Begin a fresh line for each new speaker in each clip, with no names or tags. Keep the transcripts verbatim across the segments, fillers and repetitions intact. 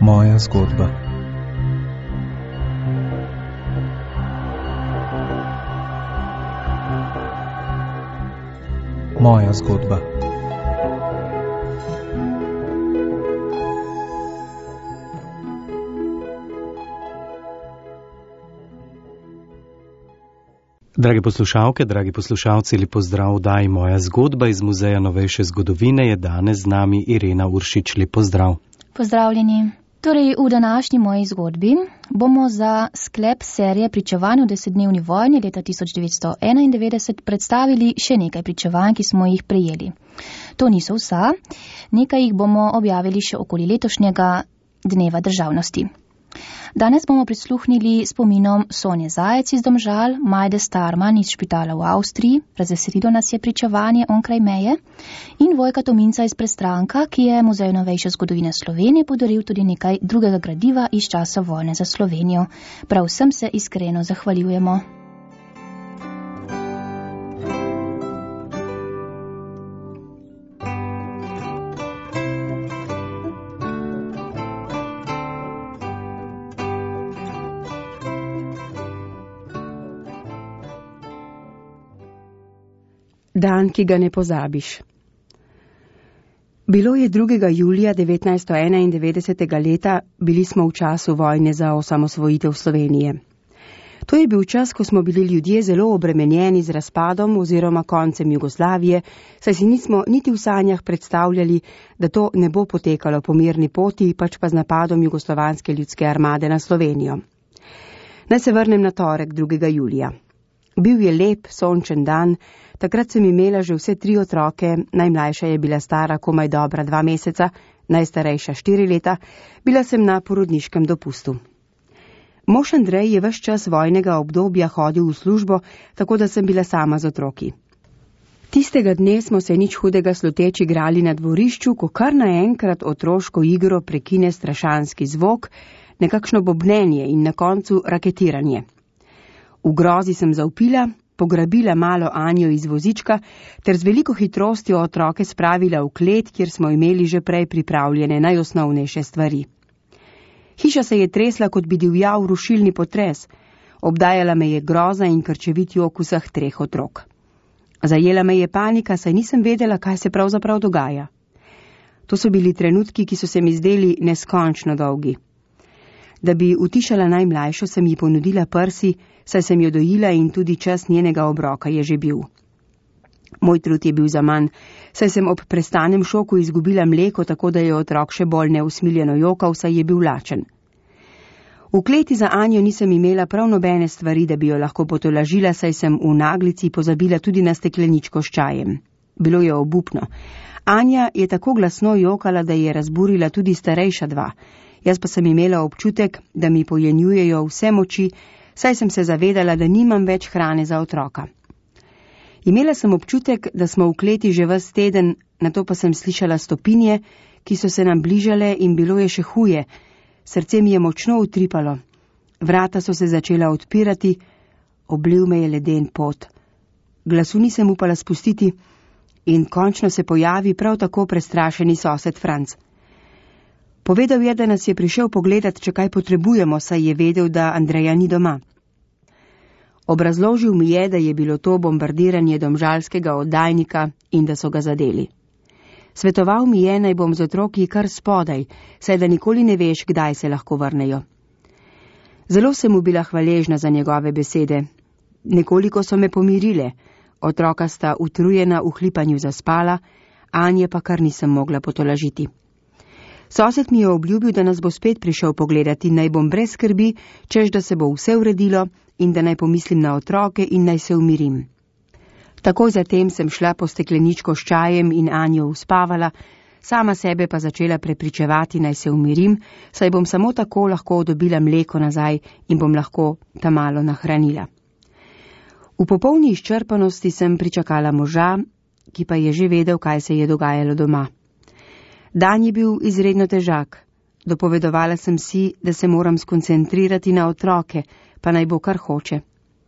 Moja zgodba. Moja zgodba.
Dragi poslušalke, dragi poslušalci, lep pozdrav v oddaji Moja zgodba iz Muzeja novejše zgodovine. Je danes z nami Irena Uršič. Lep pozdrav.
Pozdravljeni. Torej, v današnji moji zgodbi bomo za sklep serije pričevanj v desetdnevni vojni leta tisoč devetsto enaindevetdeset predstavili še nekaj pričevanj, ki smo jih prejeli. To niso vsa, nekaj jih bomo objavili še okoli letošnjega dneva državnosti. Danes bomo prisluhnili spominom Sonje Zajec iz Domžal, Majde Starman iz Špitala v Avstriji, razveselilo nas je pričevanje onkraj meje, in Vojka Tominca iz Prestranka, ki je Muzeju novejše zgodovine Slovenije podaril tudi nekaj drugega gradiva iz časa vojne za Slovenijo. Prav vsem se iskreno zahvaljujemo.
Dan, ki ga ne pozabiš. Bilo je drugega julija devetnajststo enaindevetdesetega leta, bili smo v času vojne za osamosvojitev Slovenije. To je bil čas, ko smo bili ljudje zelo obremenjeni z razpadom oziroma koncem Jugoslavije, saj si nismo niti v sanjah predstavljali, da to ne bo potekalo po mirni poti, pač pa z napadom Jugoslovanske ljudske armade na Slovenijo. Naj se vrnem na torek drugega julija. Bil je lep, sončen dan. Takrat sem imela že vse tri otroke, najmlajša je bila stara komaj dobra dva meseca, najstarejša štiri leta, bila sem na porodniškem dopustu. Mož Andrej je ves čas vojnega obdobja hodil v službo, tako da sem bila sama z otroki. Tistega dne smo se nič hudega sluteč igrali na dvorišču, ko kar naenkrat otroško igro prekine strašanski zvok, nekakšno bobnenje in na koncu raketiranje. V grozi sem zavpila, pograbila malo Anjo iz vozička ter z veliko hitrostjo otroke spravila v klet, kjer smo imeli že prej pripravljene najosnovnejše stvari. Hiša se je tresla, kot bi divjal rušilni potres. Obdajala me je groza in krčevit jok vseh treh otrok. Zajela me je panika, saj nisem vedela, kaj se pravzaprav dogaja. To so bili trenutki, ki so se mi zdeli neskončno dolgi. Da bi utišala najmlajšo, sem ji ponudila prsi, saj sem jo dojila in tudi čas njenega obroka je že bil. Moj trud je bil zaman, saj sem ob prestanem šoku izgubila mleko, tako da je otrok še bolj neusmiljeno jokal, saj je bil lačen. V kleti za Anjo nisem imela prav nobene stvari, da bi jo lahko potolažila, saj sem v naglici pozabila tudi na stekleničko s čajem. Bilo je obupno. Anja je tako glasno jokala, da je razburila tudi starejša dva. Jaz pa sem imela občutek, da mi pojenjujejo vse moči, saj sem se zavedala, da nimam več hrane za otroka. Imela sem občutek, da smo v kleti že ves teden, nato pa sem slišala stopinje, ki so se nam bližale in bilo je še huje. Srce mi je močno utripalo. Vrata so se začela odpirati, oblil me je leden pot. Glasu nisem upala spustiti in končno se pojavi prav tako prestrašeni sosed Franc. Povedal je, da nas je prišel pogledat, če kaj potrebujemo, saj je vedel, da Andreja ni doma. Obrazložil mi je, da je bilo to bombardiranje domžalskega oddajnika in da so ga zadeli. Svetoval mi je, naj bom z otroki kar spodaj, saj da nikoli ne veš, kdaj se lahko vrnejo. Zelo sem mu bila hvaležna za njegove besede. Nekoliko so me pomirile. Otroka sta utrujena v hlipanju zaspala, Anje pa kar nisem mogla potolažiti. Sosed mi je obljubil, da nas bo spet prišel pogledati, naj bom brez skrbi, češ da se bo vse uredilo in da naj pomislim na otroke in naj se umirim. Takoj zatem sem šla po stekleničko s čajem in Anjo uspavala, sama sebe pa začela prepričevati, naj se umirim, saj bom samo tako lahko dobila mleko nazaj in bom lahko ta malo nahranila. V popolni izčrpanosti sem pričakala moža, ki pa je že vedel, kaj se je dogajalo doma. Dan je bil izredno težak. Dopovedovala sem si, da se moram skoncentrirati na otroke, pa naj bo kar hoče.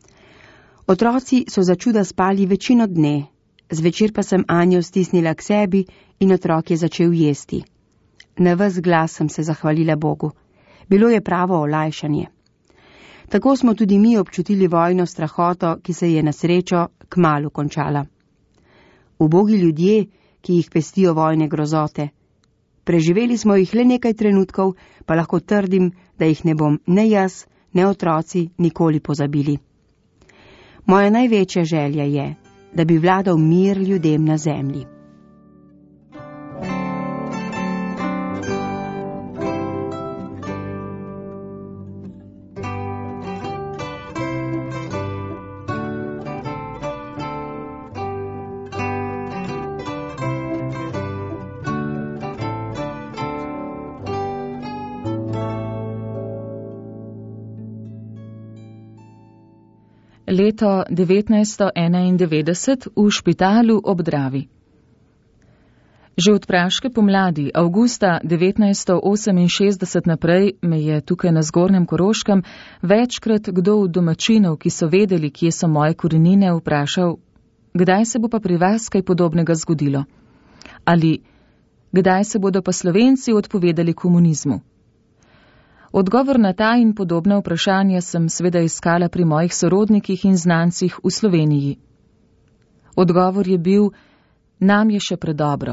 Otroci so začuda spali večino dne, zvečer pa sem Anjo stisnila k sebi in otrok je začel jesti. Na ves glas sem se zahvalila Bogu. Bilo je pravo olajšanje. Tako smo tudi mi občutili vojno strahoto, ki se je na srečo kmalu končala. Ubogi ljudje, ki jih pestijo vojne grozote. Preživeli smo jih le nekaj trenutkov, pa lahko trdim, da jih ne bom ne jaz, ne otroci nikoli pozabili. Moja največja želja je, da bi vladal mir ljudem na zemlji.
Leto devetnajststo enaindevetdeset v Špitalu ob Dravi. Že od praške pomladi, avgusta devetnajststo oseminšestdeset naprej, me je tukaj na Zgornjem Koroškem večkrat kdo od domačinov, ki so vedeli, kje so moje korenine, vprašal, kdaj se bo pa pri vas kaj podobnega zgodilo? Ali kdaj se bodo pa Slovenci odpovedali komunizmu? Odgovor na ta in podobna vprašanja sem sveda iskala pri mojih sorodnikih in znancih v Sloveniji. Odgovor je bil, nam je še predobro.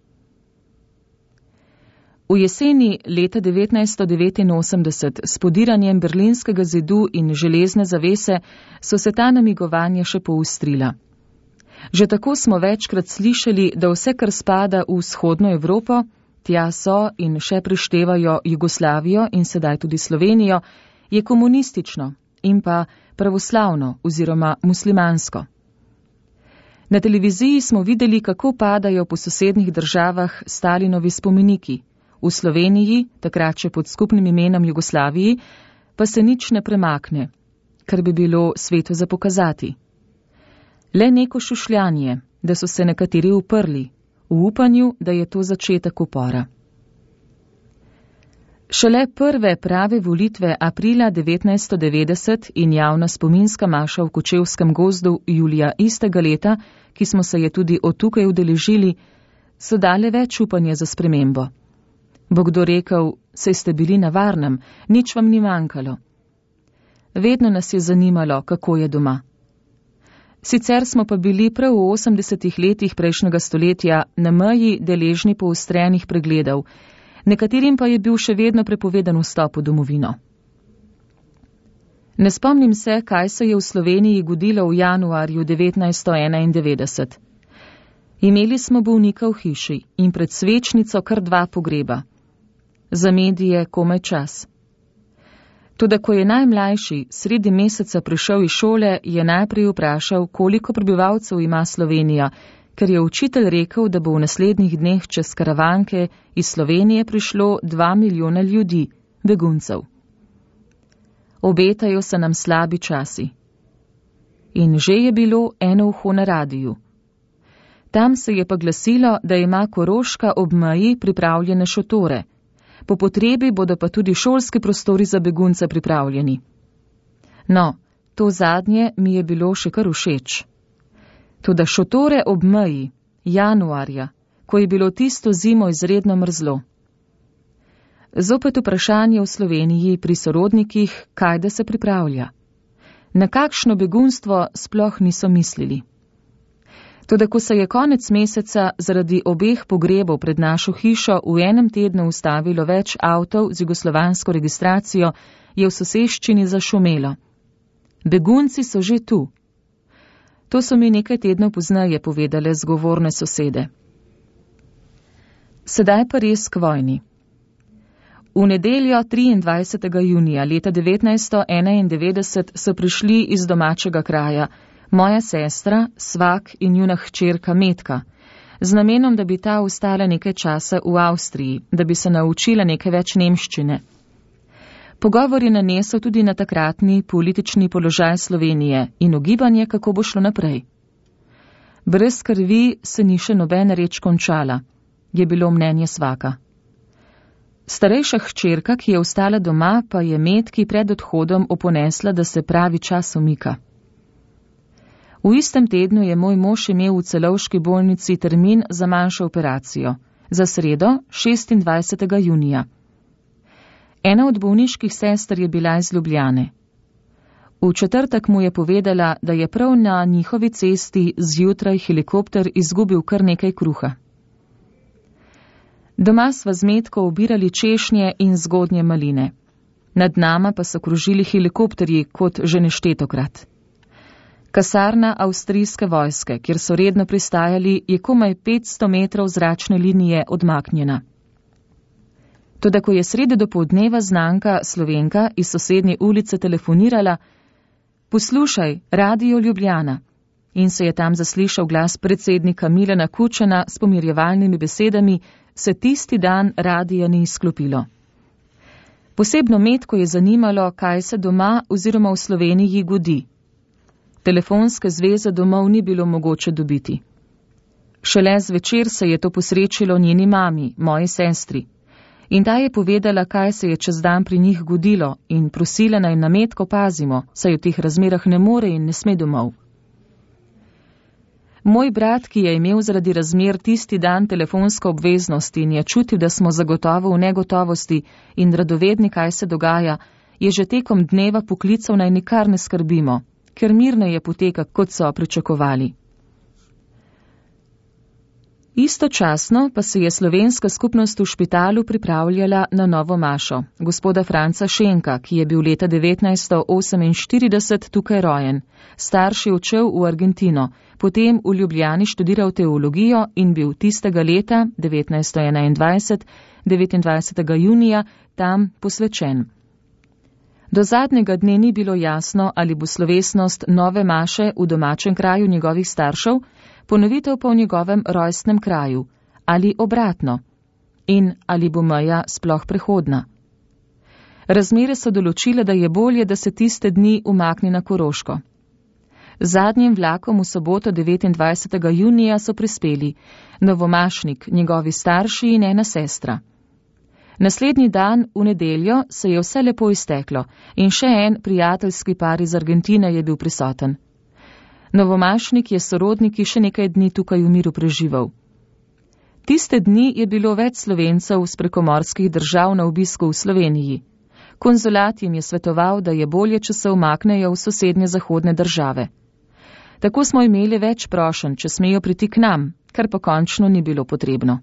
V jeseni leta devetnajststo devetinosemdeset s podiranjem Berlinskega zidu in železne zavese so se ta namigovanja še poustrila. Že tako smo večkrat slišali, da vse, kar spada v vzhodno Evropo, tja so in še prištevajo Jugoslavijo in sedaj tudi Slovenijo, je komunistično in pa pravoslavno oziroma muslimansko. Na televiziji smo videli, kako padajo po sosednjih državah Stalinovi spomeniki. V Sloveniji, takrat še pod skupnim imenom Jugoslaviji, pa se nič ne premakne, kar bi bilo svetu za pokazati. Le neko šušljanje, da so se nekateri uprli, v upanju, da je to začetek upora. Šele prve prave volitve aprila devetnajststo devetdeset in javna spominska maša v Kočevskem gozdu julija istega leta, ki smo se je tudi od tukaj udeležili, so dale več upanja za spremembo. Bo kdo rekel, saj ste bili na varnem, nič vam ni manjkalo. Vedno nas je zanimalo, kako je doma. Sicer smo pa bili prav v osemdesetih letih prejšnjega stoletja na meji deležni poostrenih pregledov, nekaterim pa je bil še vedno prepovedan vstop v domovino. Ne spomnim se, kaj se je v Sloveniji godilo v januarju devetnajststo enaindevetdeset. Imeli smo bolnika v hiši in pred svečnico kar dva pogreba. Za medije komaj čas. Toda ko je najmlajši sredi meseca prišel iz šole, je najprej vprašal, koliko prebivalcev ima Slovenija, ker je učitelj rekel, da bo v naslednjih dneh čez karavanke iz Slovenije prišlo dva milijona ljudi, beguncev. Obetajo se nam slabi časi. In že je bilo eno uho na radiju. Tam se je pa glasilo, da ima Koroška ob meji pripravljene šotore. Po potrebi bodo pa tudi šolski prostori za begunce pripravljeni. No, to zadnje mi je bilo še kar všeč. Toda šotore ob meji, januarja, ko je bilo tisto zimo izredno mrzlo. Zopet vprašanje v Sloveniji pri sorodnikih, kaj da se pripravlja. Na kakšno begunstvo sploh niso mislili. Toda ko se je konec meseca zaradi obeh pogrebov pred našo hišo v enem tednu ustavilo več avtov z jugoslovansko registracijo, je v soseščini zašumelo. Begunci so že tu. To so mi nekaj tednov pozneje povedale zgovorne sosede. Sedaj pa res k vojni. V nedeljo triindvajsetega junija leta devetnajststo enaindevetdeset so prišli iz domačega kraja moja sestra, svak in njuna hčerka Metka, z namenom, da bi ta ostala nekaj časa v Avstriji, da bi se naučila nekaj več nemščine. Pogovor je nanesel tudi na takratni politični položaj Slovenije in ugibanje, kako bo šlo naprej. Brez krvi se ni še nobena reč končala, je bilo mnenje svaka. Starejša hčerka, ki je ostala doma, pa je Metki pred odhodom oponesla, da se pravi čas umika. V istem tednu je moj mož imel v celovški bolnici termin za manjšo operacijo za sredo šestindvajsetega junija. Ena od bolniških sester je bila iz Ljubljane. V četrtek mu je povedala, da je prav na njihovi cesti zjutraj helikopter izgubil kar nekaj kruha. Doma sva z Metko obirali češnje in zgodnje maline. Nad nama pa so krožili helikopterji kot že neštetokrat. Kasarna avstrijske vojske, kjer so redno pristajali, je komaj petsto metrov zračne linije odmaknjena. Toda ko je sredi dopoldneva znanka Slovenka iz sosednje ulice telefonirala: "Poslušaj, Radio Ljubljana," in se je tam zaslišal glas predsednika Milana Kučana s pomirjevalnimi besedami, se tisti dan radija ni izklopilo. Posebno Metko je zanimalo, kaj se doma oziroma v Sloveniji godi. Telefonske zveze domov ni bilo mogoče dobiti. Šele zvečer se je to posrečilo njeni mami, moji sestri, in ta je povedala, kaj se je čez dan pri njih godilo, in prosila naj na Metko pazimo, saj v teh razmerah ne more in ne sme domov. Moj brat, ki je imel zaradi razmer tisti dan telefonsko obveznost in je čutil, da smo zagotovo v negotovosti in radovedni, kaj se dogaja, je že tekom dneva poklical naj nikar ne skrbimo, ker mirneje poteka, kot so pričakovali. Istočasno pa se je slovenska skupnost v Špitalu pripravljala na novo mašo, gospoda Franca Šenka, ki je bil leta devetnajststo oseminštirideset tukaj rojen. Starš je odšel v Argentino, potem v Ljubljani študiral teologijo in bil tistega leta, devetnajststo enaindvajset, devetindvajsetega junija, tam posvečen. Do zadnjega dne ni bilo jasno, ali bo slovesnost nove maše v domačem kraju njegovih staršev, ponovitev pa v njegovem rojstnem kraju, ali obratno, in ali bo meja sploh prehodna. Razmere so določile, da je bolje, da se tiste dni umakne na Koroško. Zadnjim vlakom v soboto devetindvajsetega junija so prispeli novomašnik, njegovi starši in ena sestra. Naslednji dan, v nedeljo, se je vse lepo izteklo in še en prijateljski par iz Argentine je bil prisoten. Novomašnik je s sorodniki še nekaj dni tukaj v miru preživel. Tiste dni je bilo več Slovencev z prekomorskih držav na obisku v Sloveniji. Konzulat jim je svetoval, da je bolje, če se umaknejo v sosednje zahodne države. Tako smo imeli več prošenj, če smejo priti k nam, kar pa končno ni bilo potrebno.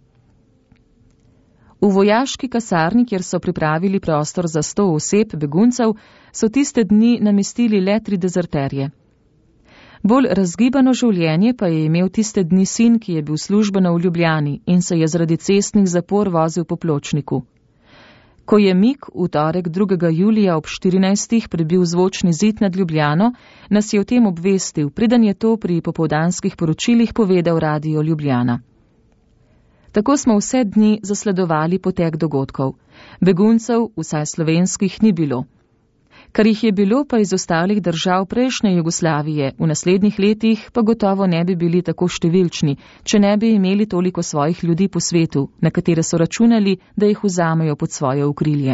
V vojaški kasarni, kjer so pripravili prostor za sto oseb beguncev, so tiste dni namestili le tri dezerterje. Bolj razgibano življenje pa je imel tiste dni sin, ki je bil službeno v Ljubljani in se je zaradi cestnih zapor vozil po pločniku. Ko je Mik v torek drugega julija ob štirinajstih prebil zvočni zid nad Ljubljano, nas je o tem obvestil, preden je to pri popoldanskih poročilih povedal Radio Ljubljana. Tako smo vse dni zasledovali potek dogodkov. Beguncev, vsaj slovenskih, ni bilo. Kar jih je bilo pa iz ostalih držav prejšnje Jugoslavije, v naslednjih letih pa gotovo ne bi bili tako številčni, če ne bi imeli toliko svojih ljudi po svetu, na katere so računali, da jih vzamejo pod svoje okrilje.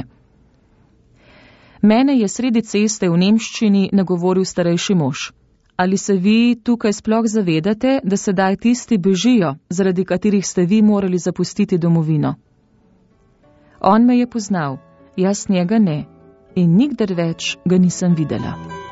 Mene je sredi ceste v nemščini nagovoril starejši mož. Ali se vi tukaj sploh zavedate, da sedaj tisti bežijo, zaradi katerih ste vi morali zapustiti domovino? On me je poznal, jaz njega ne. In nikdar več ga nisem videla.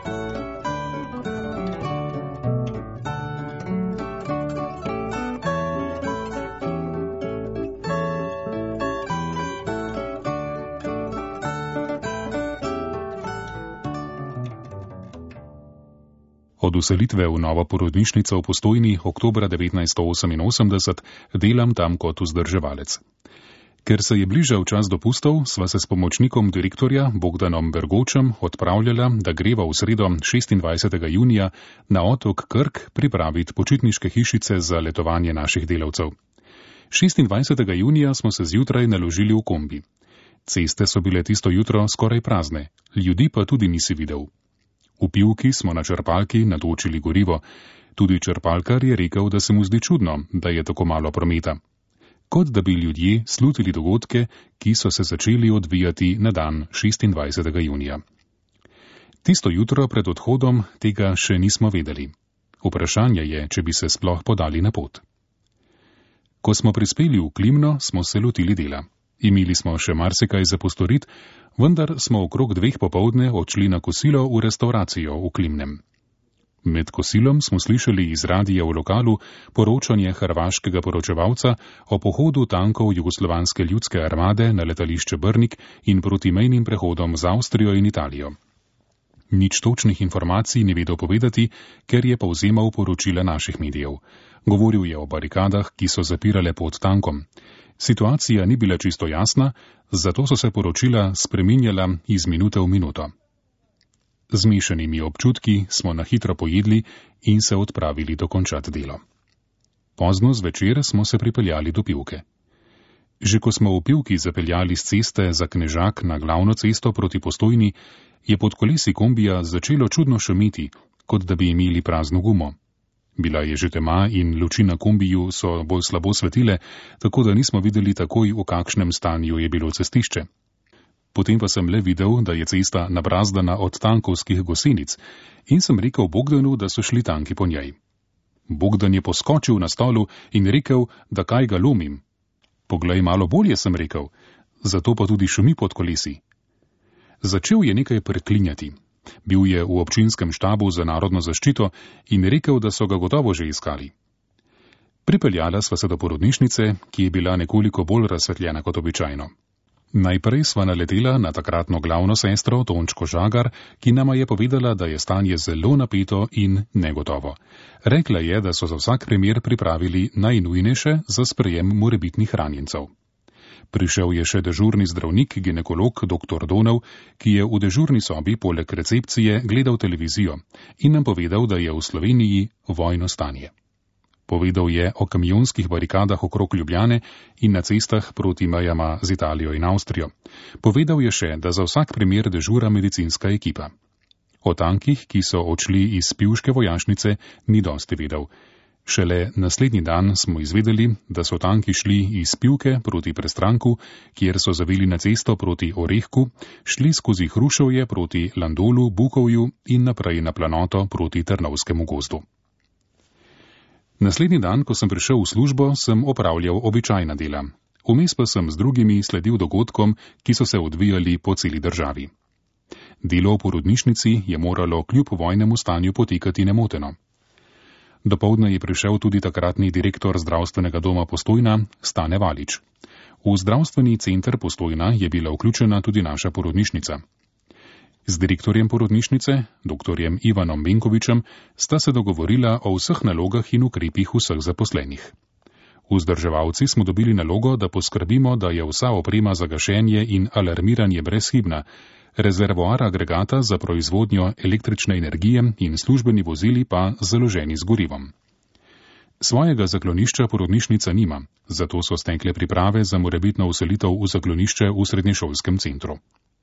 Od vselitve v novo porodnišnico v Postojni oktobra devetnajststo oseminosemdeset delam tam kot vzdrževalec. Ker se je bližal čas dopustov, sva se s pomočnikom direktorja Bogdanom Bergočem odpravljala, da greva v sredo šestindvajsetega junija na otok Krk pripraviti počitniške hišice za letovanje naših delavcev. šestindvajsetega junija smo se zjutraj naložili v kombi. Ceste so bile tisto jutro skoraj prazne, ljudi pa tudi nisi videl. V pivki smo na črpalki natočili gorivo. Tudi črpalkar je rekel, da se mu zdi čudno, da je tako malo prometa. Kot da bi ljudje slutili dogodke, ki so se začeli odvijati na dan šestindvajsetega junija. Tisto jutro pred odhodom tega še nismo vedeli. Vprašanje je, če bi se sploh podali na pot. Ko smo prispeli v Klimno, smo se lotili dela. Imeli smo še marsikaj za postorit, vendar smo okrog dveh popovdne odšli na kosilo v restauracijo v Klimnem. Med kosilom smo slišali iz radija v lokalu poročanje hrvaškega poročevalca o pohodu tankov Jugoslovanske ljudske armade na letališče Brnik in proti mejnim prehodom z Avstrijo in Italijo. Nič točnih informacij ni vedel povedati, ker je povzemal poročila naših medijev. Govoril je o barikadah, ki so zapirale pod tankom. Situacija ni bila čisto jasna, zato so se poročila spreminjala iz minute v minuto. Z mešanimi občutki smo na hitro pojedli in se odpravili dokončati delo. Pozno zvečer smo se pripeljali do Pivke. Že ko smo v Pivki zapeljali z ceste za Knežak na glavno cesto proti Postojni, je pod kolesi kombija začelo čudno šumeti, kot da bi imeli prazno gumo. Bila je že tema in luči na kombiju so bolj slabo svetile, tako da nismo videli takoj, v kakšnem stanju je bilo cestišče. Potem pa sem le videl, da je cesta nabrazdana od tankovskih gosenic in sem rekel Bogdanu, da so šli tanki po njej. Bogdan je poskočil na stolu in rekel, da kaj ga lomim. Poglej malo bolje, sem rekel, zato pa tudi šumi pod kolesi. Začel je nekaj preklinjati. Bil je v občinskem štabu za narodno zaščito in rekel, da so ga gotovo že iskali. Pripeljala sva se do porodnišnice, ki je bila nekoliko bolj razsvetljena kot običajno. Najprej sva naletela na takratno glavno sestro Tončko Žagar, ki nama je povedala, da je stanje zelo napeto in negotovo. Rekla je, da so za vsak primer pripravili najnujnejše za sprejem morebitnih ranjencev. Prišel je še dežurni zdravnik, ginekolog dr Donov, ki je v dežurni sobi poleg recepcije gledal televizijo in nam povedal, da je v Sloveniji vojno stanje. Povedal je o kamionskih barikadah okrog Ljubljane in na cestah proti mejama z Italijo in Avstrijo. Povedal je še, da za vsak primer dežura medicinska ekipa. O tankih, ki so odšli iz Pivške vojašnice, ni dosti vedel. Šele naslednji dan smo izvedeli, da so tanki šli iz Pivke proti Prestranku, kjer so zavili na cesto proti Orehku, šli skozi Hruševje proti Landolu, Bukovju in naprej na planoto proti Trnovskemu gozdu. Naslednji dan, ko sem prišel v službo, sem opravljal običajna dela. Vmes pa sem z drugimi sledil dogodkom, ki so se odvijali po celi državi. Delo v porodnišnici je moralo kljub vojnemu stanju potekati nemoteno. Dopoldne je prišel tudi takratni direktor zdravstvenega doma Postojna, Stane Valič. V zdravstveni center Postojna je bila vključena tudi naša porodnišnica. Z direktorjem porodnišnice, doktorjem Ivanom Benkovičem, sta se dogovorila o vseh nalogah in ukrepih vseh zaposlenih. Vzdrževalci smo dobili nalogo, da poskrbimo, da je vsa oprema za gašenje in alarmiranje brezhibna, rezervoar agregata za proizvodnjo električne energije in službeni vozili pa založeni z gorivom. Svojega zaklonišča porodnišnica nima, zato so stekle priprave za morebitno vselitev v zaklonišče v srednješolskem centru.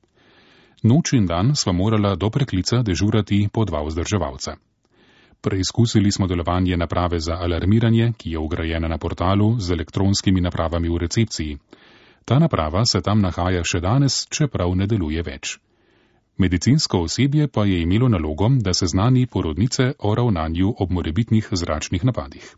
Noč in dan sva morala do preklica dežurati po dva vzdrževalca. Preizkusili smo delovanje naprave za alarmiranje, ki je vgrajena na portalu z elektronskimi napravami v recepciji. Ta naprava se tam nahaja še danes, čeprav ne deluje več. Medicinsko osebje pa je imelo nalogo, da se znani porodnice o ravnanju ob morebitnih zračnih napadih.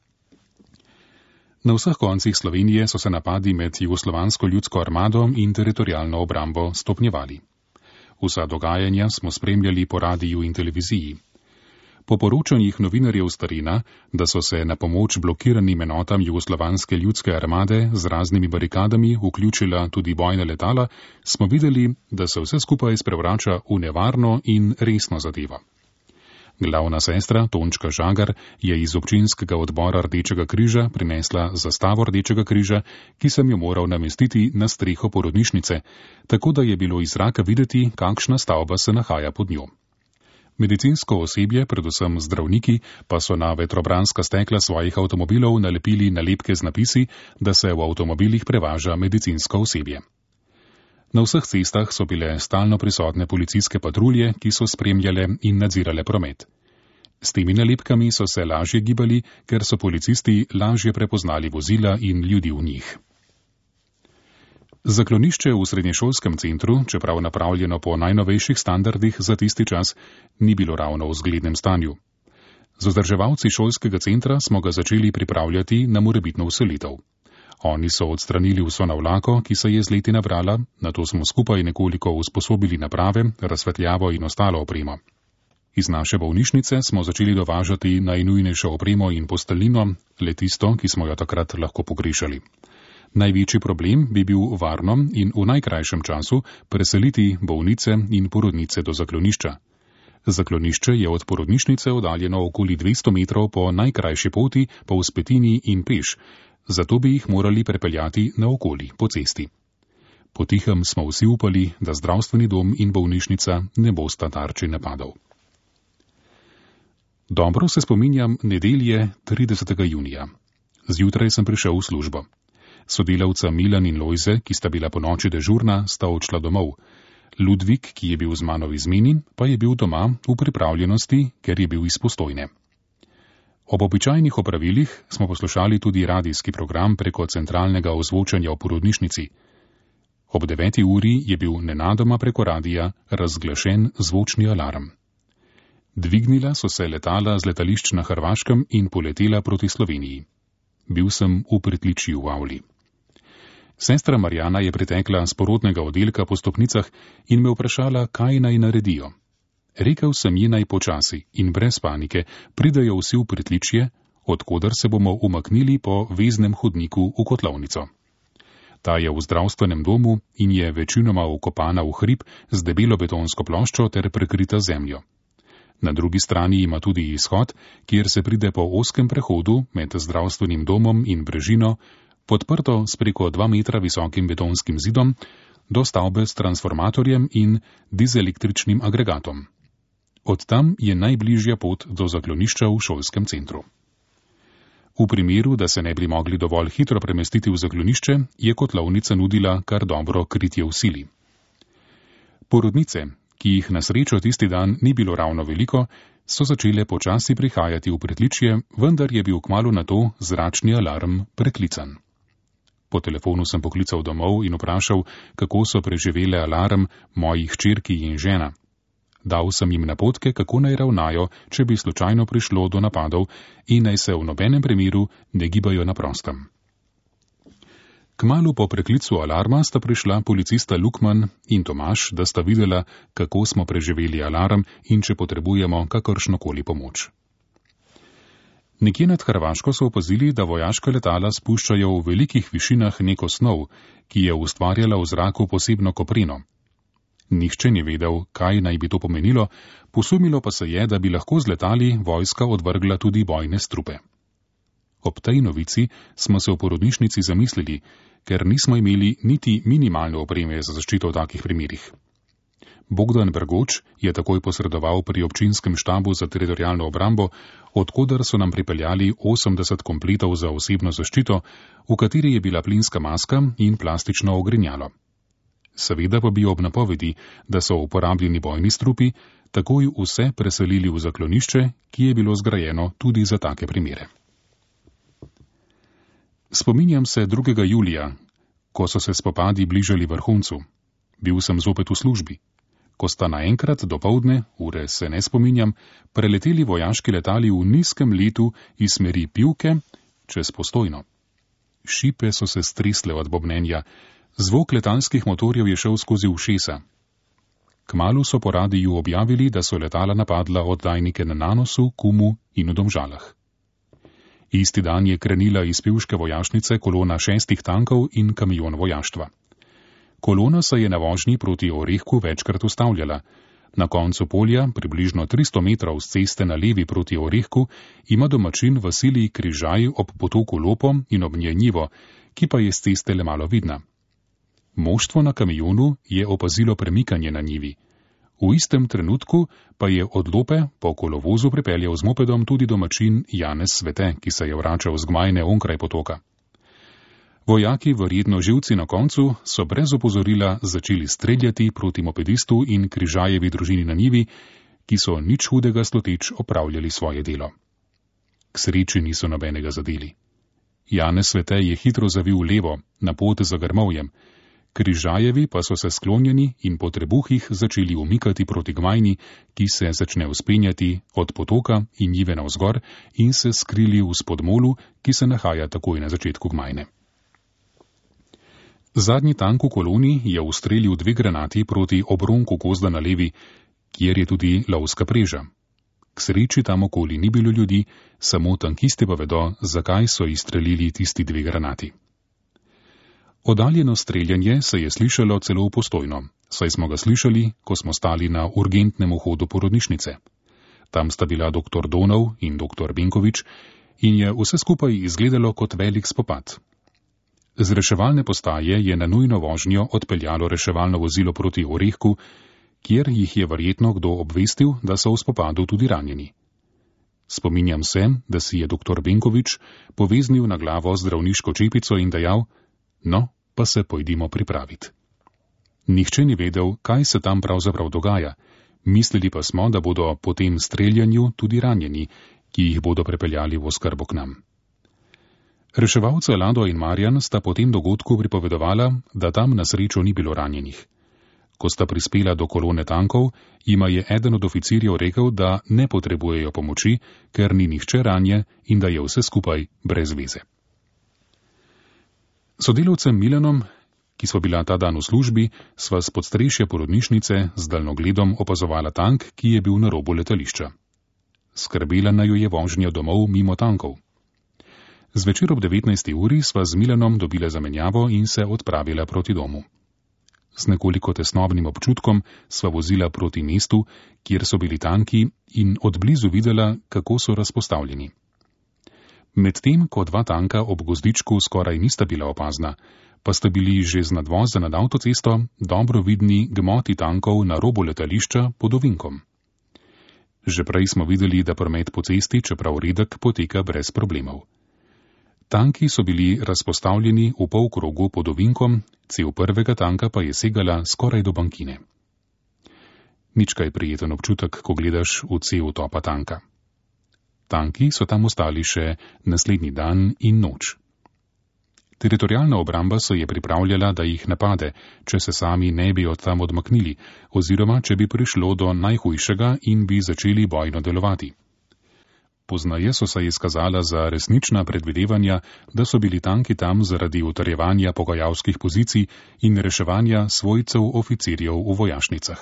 Na vseh koncih Slovenije so se napadi med Jugoslovansko ljudsko armado in teritorialno obrambo stopnjevali. Vsa dogajanja smo spremljali po radiju in televiziji. Po poročanjih novinarjev starina, da so se na pomoč blokiranim enotam Jugoslovanske ljudske armade z raznimi barikadami vključila tudi bojna letala, smo videli, da se vse skupaj sprevrača v nevarno in resno zadevo. Glavna sestra Tončka Žagar je iz občinskega odbora Rdečega križa prinesla zastavo Rdečega križa, ki sem jo moral namestiti na streho porodnišnice, tako da je bilo iz zraka videti, kakšna stavba se nahaja pod njo. Medicinsko osebje, predvsem zdravniki, pa so na vetrobranska stekla svojih avtomobilov nalepili nalepke z napisi, da se v avtomobilih prevaža medicinsko osebje. Na vseh cestah so bile stalno prisotne policijske patrulje, ki so spremljale in nadzirale promet. S temi nalepkami so se lažje gibali, ker so policisti lažje prepoznali vozila in ljudi v njih. Zaklonišče v srednješolskem centru, čeprav napravljeno po najnovejših standardih za tisti čas, ni bilo ravno v zglednem stanju. Z vzdrževalci šolskega centra smo ga začeli pripravljati na morebitno vselitev. Oni so odstranili vso navlako, ki se je z leti nabrala, nato smo skupaj nekoliko usposobili naprave, razsvetljavo in ostalo opremo. Iz naše bolnišnice smo začeli dovažati najnujnejšo opremo in posteljnino, le tisto, ki smo jo takrat lahko pogrešali. Največji problem bi bil varno in v najkrajšem času preseliti bolnice in porodnice do zaklonišča. Zaklonišče je od porodnišnice oddaljeno okoli dvesto metrov po najkrajši poti, po vzpetini in peš, zato bi jih morali prepeljati naokoli po cesti. Potihem smo vsi upali, da zdravstveni dom in bolnišnica ne bosta tarči napadov. Dobro se spominjam nedelje tridesetega junija. Zjutraj sem prišel v službo. Sodelavca Milan in Lojze, ki sta bila po noči dežurna, sta odšla domov. Ludvik, ki je bil z mano v izmeni, pa je bil doma v pripravljenosti, ker je bil iz Postojne. Ob običajnih opravilih smo poslušali tudi radijski program preko centralnega ozvočanja v porodnišnici. Ob deveti uri je bil nenadoma preko radija razglašen zvočni alarm. Dvignila so se letala z letališč na Hrvaškem in poletela proti Sloveniji. Bil sem v pritličju v avli. Sestra Marjana je pritekla z porodnega oddelka po stopnicah in me vprašala, kaj naj naredijo. Rekel sem ji naj počasi in brez panike pridajo vsi v pritličje, odkudar se bomo umaknili po veznem hodniku v kotlovnico. Ta je v zdravstvenem domu in je večinoma vkopana v hrib z debelo betonsko ploščo ter prekrita zemljo. Na drugi strani ima tudi izhod, kjer se pride po ozkem prehodu med zdravstvenim domom in brežino, podprto s preko dva metra visokim betonskim zidom, do stavbe s transformatorjem in dizelektričnim agregatom. Od tam je najbližja pot do zaklonišča v šolskem centru. V primeru, da se ne bi mogli dovolj hitro premestiti v zaklonišče, je kotlovnica nudila kar dobro kritje v sili. Porodnice, ki jih na srečo tisti dan ni bilo ravno veliko, so začele počasi prihajati v pritličje, vendar je bil kmalu na to zračni alarm preklican. Po telefonu sem poklical domov in vprašal, kako so preživele alarm mojih hčerki in žena. Dal sem jim napotke, kako naj ravnajo, če bi slučajno prišlo do napadov in naj se v nobenem primeru ne gibajo na prostem. Kmalu po preklicu alarma sta prišla policista Lukman in Tomaž, da sta videla, kako smo preživeli alarm in če potrebujemo kakršnokoli pomoč. Nekje nad Hrvaško so opazili, da vojaška letala spuščajo v velikih višinah neko snov, ki je ustvarjala v zraku posebno koprino. Nihče ni vedel, kaj naj bi to pomenilo, posumilo pa se je, da bi lahko z letali vojska odvrgla tudi bojne strupe. Ob tej novici smo se v porodnišnici zamislili, ker nismo imeli niti minimalne opreme za zaščito v takih primerih. Bogdan Brgoč je takoj posredoval pri občinskem štabu za teritorijalno obrambo, odkudar so nam pripeljali osemdeset kompletov za osebno zaščito, v kateri je bila plinska maska in plastično ogrinjalo. Seveda pa bi ob napovedi, da so uporabljeni bojni strupi, takoj vse preselili v zaklonišče, ki je bilo zgrajeno tudi za take primere. Spominjam se drugega julija, ko so se spopadi bližali vrhuncu. Bil sem zopet v službi. Ko sta naenkrat dopoldne, ure se ne spominjam, preleteli vojaški letali v nizkem letu iz smeri Pivke čez Postojno. Šipe so se stresle od bobnenja, zvok letalskih motorjev je šel skozi ušesa. Kmalu so po radiju objavili, da so letala napadla oddajnike na Nanosu, Kumu in v Domžalah. Isti dan je krenila iz pivške vojašnice kolona šestih tankov in kamion vojaštva. Kolona se je na vožnji proti Orehku večkrat ustavljala. Na koncu polja, približno tristo metrov z ceste na levi proti Orehku, ima domačin Vasilij Križaj ob potoku Lopo in ob njej njivo, ki pa je z ceste le malo vidna. Moštvo na kamionu je opazilo premikanje na njivi. V istem trenutku pa je od Lope po kolovozu pripeljal z mopedom tudi domačin Janez Svete, ki se je vračal z Gmajne onkraj potoka. Vojaki, verjetno živci na koncu, so brez opozorila začeli streljati proti mopedistu in Križajevi družini na njivi, ki so nič hudega sloteč opravljali svoje delo. K sreči niso nobenega zadeli. Janez Svete je hitro zavil levo, na pot za Grmovjem. križajevi pa so se sklonjeni in po trebuhih začeli umikati proti Gmajni, ki se začne vzpenjati od potoka in njive navzgor in se skrili v spodmolu, ki se nahaja takoj na začetku Gmajne. Zadnji tank v koloni je ustrelil dve granati proti obronku gozda na levi, kjer je tudi lovska preža. K sreči tam okoli ni bilo ljudi, samo tankisti pa vedo, zakaj so izstrelili tisti dve granati. Oddaljeno streljanje se je slišalo celo v Postojno, saj smo ga slišali, ko smo stali na urgentnem vhodu porodnišnice. Tam sta bila doktor Donov in doktor Benkovič in je vse skupaj izgledalo kot velik spopad. Z reševalne postaje je na nujno vožnjo odpeljalo reševalno vozilo proti Orehku, kjer jih je verjetno kdo obvestil, da so v spopadu tudi ranjeni. Spominjam se, da si je doktor Benkovič poveznil na glavo zdravniško čepico in dejal: no, pa se pojdimo pripraviti. Nihče ni vedel, kaj se tam pravzaprav dogaja, mislili pa smo, da bodo po tem streljanju tudi ranjeni, ki jih bodo prepeljali v oskrbo k nam. Reševalca Lado in Marjan sta po tem dogodku pripovedovala, da tam na srečo ni bilo ranjenih. Ko sta prispela do kolone tankov, jima je eden od oficirjev rekel, da ne potrebujejo pomoči, ker ni nihče ranje in da je vse skupaj brez veze. Sodelavcem Milanom, ki so bila ta dan v službi, sva s podstrešja porodnišnice z daljnogledom opazovala tank, ki je bil na robu letališča. Skrbela naju je vožnja domov mimo tankov. Zvečer ob devetnajsti uri sva z Milanom dobila zamenjavo in se odpravila proti domu. Z nekoliko tesnobnim občutkom sva vozila proti mestu, kjer so bili tanki, in odblizu videla, kako so razpostavljeni. Medtem, ko dva tanka ob gozdičku skoraj nista bila opazna, pa sta bili že z nadvoza nad avtocesto dobro vidni gmoti tankov na robu letališča pod ovinkom. Že prej smo videli, da promet po cesti, čeprav redek, poteka brez problemov. Tanki so bili razpostavljeni v polkrogu pod ovinkom, cev prvega tanka pa je segala skoraj do bankine. Nič kaj prijeten občutek, ko gledaš v cev topa tanka. Tanki so tam ostali še naslednji dan in noč. Teritorialna obramba se je pripravljala, da jih napade, če se sami ne bi od tam odmaknili, oziroma če bi prišlo do najhujšega in bi začeli bojno delovati. Poznaje so se izkazala za resnična predvidevanja, da so bili tanki tam zaradi utrjevanja pogajalskih pozicij in reševanja svojcev oficirjev v vojašnicah.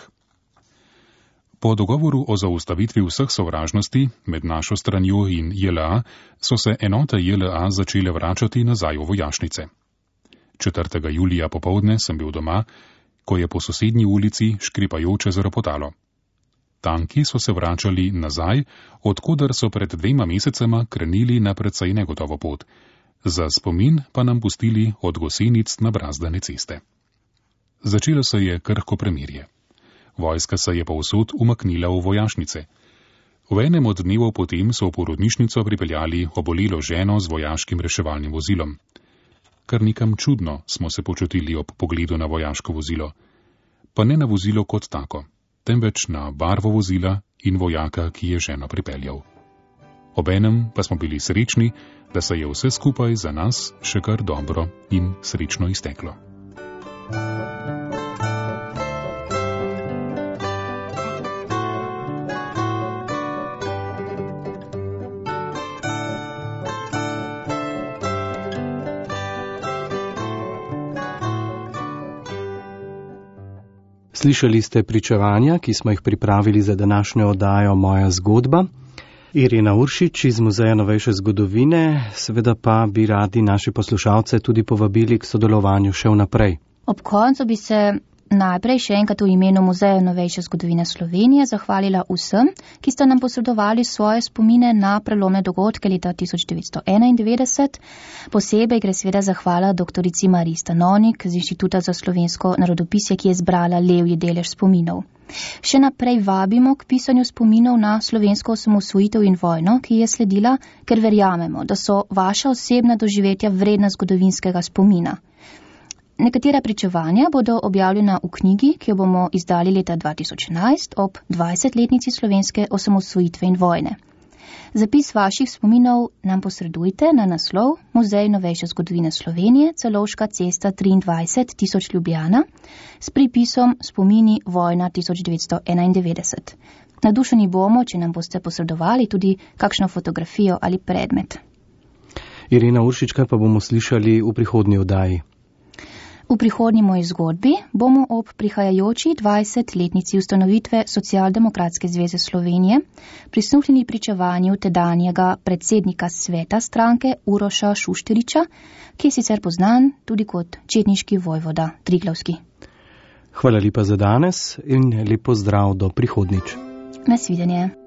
Po dogovoru o zaustavitvi vseh sovražnosti med našo stranjo in J L A so se enote J L A začele vračati nazaj v vojašnice. četrtega julija popovdne sem bil doma, ko je po sosednji ulici škripajoče zaropotalo. Tanki so se vračali nazaj, odkudar so pred dvema mesecema krenili na precej negotovo pot, za spomin pa nam pustili od gosenic na brazdane ceste. Začelo se je krhko premirje. Vojska se je povsod umaknila v vojašnice. V enem od dnevov potem so v porodnišnico pripeljali obolelo ženo z vojaškim reševalnim vozilom. Kar nikam čudno smo se počutili ob pogledu na vojaško vozilo. Pa ne na vozilo kot tako, temveč na barvo vozila in vojaka, ki je ženo pripeljal. Obenem pa smo bili srečni, da se je vse skupaj za nas še kar dobro in srečno izteklo.
Slišali ste pričevanja, ki smo jih pripravili za današnjo oddajo Moja zgodba. Irena Uršič iz Muzeja novejše zgodovine, seveda pa bi radi naši poslušalce tudi povabili k sodelovanju še vnaprej.
Ob koncu bi se najprej še enkrat v imenu Muzeja novejše zgodovine Slovenije zahvalila vsem, ki ste nam posredovali svoje spomine na prelomne dogodke leta tisoč devetsto enaindevetdeset. Posebej gre seveda zahvala doktorici Mariji Stanovnik z Inštituta za slovensko narodopisje, ki je zbrala levji delež spominov. Še naprej vabimo k pisanju spominov na slovensko osamosvojitev in vojno, ki je sledila, ker verjamemo, da so vaša osebna doživetja vredna zgodovinskega spomina. Nekatera pričevanja bodo objavljena v knjigi, ki jo bomo izdali leta dva tisoč enajst ob dvajsetletnici slovenske osamosvojitve in vojne. Zapis vaših spominov nam posredujte na naslov Muzej novejše zgodovine Slovenije, Celovška cesta triindvajset tisoč Ljubljana, s pripisom Spomini vojna tisoč devetsto enaindevetdeset. Nadušeni bomo, če nam boste posredovali tudi kakšno fotografijo ali predmet.
Irena Uršič, kaj pa bomo slišali v prihodnji oddaji?
V prihodnji moji zgodbi bomo ob prihajajoči dvajsetletnici ustanovitve Socialdemokratske zveze Slovenije prisluhnili pričevanju tedanjega predsednika sveta stranke Uroša Šušteriča, ki je sicer poznan tudi kot četniški vojvoda Triglavski.
Hvala lepa za danes in lep pozdrav do prihodnjič.
Nasvidenje.